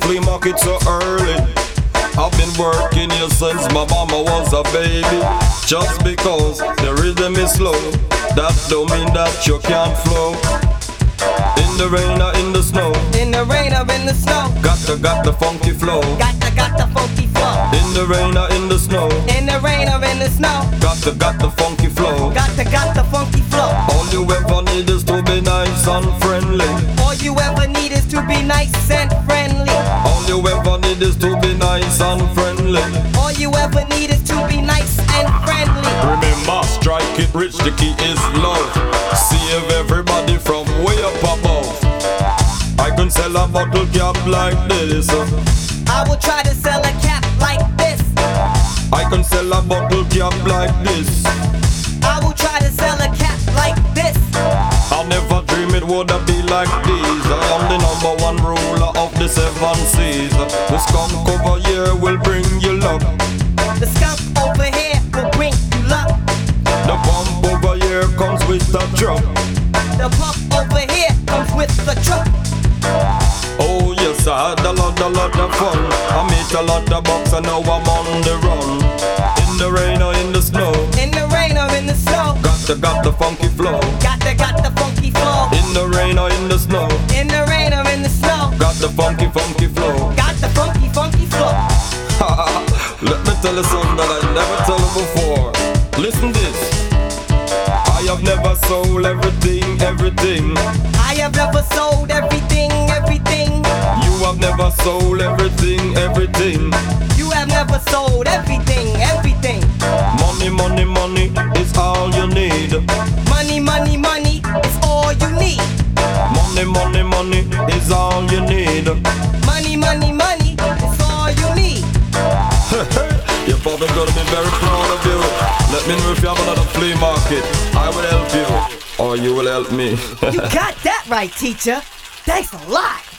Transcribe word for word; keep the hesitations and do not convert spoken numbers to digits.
flea market so early. I've been working here since my mama was a baby. Just because the rhythm is slow, that don't mean that you can't flow. In the rain or in the snow, in the rain or in the snow, got to got the funky flow. got to got the funky flow. In the rain or in the snow, In the rain or in the snow, got to got the funky flow. got to got the funky flow. All you ever need is to be nice and friendly. All you ever need is to be nice and friendly. All you ever need is to be nice and friendly. All you ever need is to be nice and friendly. Remember, strike it rich, the key is love. Save everybody from way up above. I can sell a bottle cap like this. I will try to sell a cap like this. I can sell a bottle cap like this. I will try to sell a cap like this. I never dream it would be like this. I am the number one ruler of the seven seas. The skunk over here will bring you luck. The skunk over here will bring you luck. The pump over here comes with the truck. The pump over here comes with the truck. Oh yes, I had a lot, a lot of fun. I made a lot of bucks and now I'm on the run. In the rain or in the snow, In the rain or in the snow, got to got the funky flow. got to got the funky flow. In the rain or in the snow, In the rain or in the snow, got the funky, funky flow. got the funky, funky flow. Let me tell you something that I never tell you before. Listen this. I have never sold everything, everything. I have never sold everything, everything. You have never sold everything, everything. You have never sold everything, everything. Money, money, money is all you need. Money, money, money is all you need. Money, money, money is all you need. Money, money, money is all you need. Your father's gonna be very proud of you. Let me know if you have another flea market. I will help you, or you will help me. You got that right, teacher. Thanks a lot.